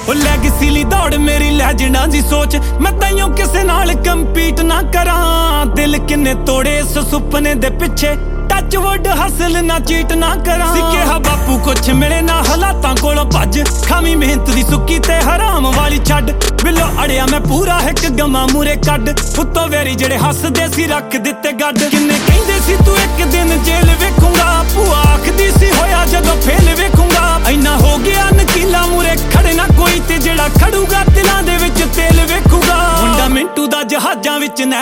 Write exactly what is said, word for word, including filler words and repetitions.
ਉਹ ਲੈਗੇਸੀ ਲਈ ਦੌੜ ਮੇਰੀ ਲੈਜੈਂਡਾਂ ਦੀ ਸੋਚ ਮੈਂ ਤਾਈਓ ਕਿਸੇ ਨਾਲ ਕੰਪੀਟ ਨਾ ਕਰਾਂ ਦਿਲ ਕਿੰਨੇ ਤੋੜੇ ਇਸ ਸੁਪਨੇ ਦੇ ਪਿੱਛੇ ਟੱਚ ਵੁੱਡ ਹਸਲ ਨਾ ਚੀਟ ਨਾ ਕਰਾਂ ਸਿੱਕਿਆ ਬਾਪੂ ਕੁਛ ਮਿਲੇ ਨਾ ਹਾਲਾਤਾਂ ਕੋਲੋਂ ਭੱਜ ਖਾਵੀਂ ਮਿਹਨਤ ਦੀ ਸੁੱਕੀ ਤੇ ਹਰਾਮ ਵਾਲੀ ਛੱਡ ਬਿੱਲੋ ਅੜਿਆ ਮੈਂ ਪੂਰਾ ਇੱਕ ਗਮਾ ਮੂਰੇ ਕੱਢ ਉੱਤੋਂ ਵੇਰੀ ਜਿਹੜੇ ਹੱਸਦੇ ਸੀ ਰੱਖ ਦਿੱਤੇ ਗੱਡ ਕਿੰਨੇ ਕਹਿੰਦੇ ਸੀ ਤੂੰ ਇੱਕ ਦਿਨ ਜੇਲ੍ਹ ਵੇਖੂੰਗਾ ਭੂਆ ਆਖਦੀ ਸੀ ਹੋਇਆ ਜਦੋਂ ਫੇਲ ਵੇਖੂੰਗਾ ਇੰਨਾ ਹੋ ਗਿਆ ਨਕੀਲਾ ਮੂਰੇ ਖੜੇ ਨਾ ਕੋਈ ਤੇ ਜਿਹੜਾ ਖੜੂਗਾ ਦਿਲਾਂ ਦੇ ਵਿੱਚ ਤੇਲ ਵੇਖੂਗਾ ਮੁੰਡਾ ਮਿੰਟੂ ਦਾ ਜਹਾਜ਼ਾਂ ਵਿੱਚ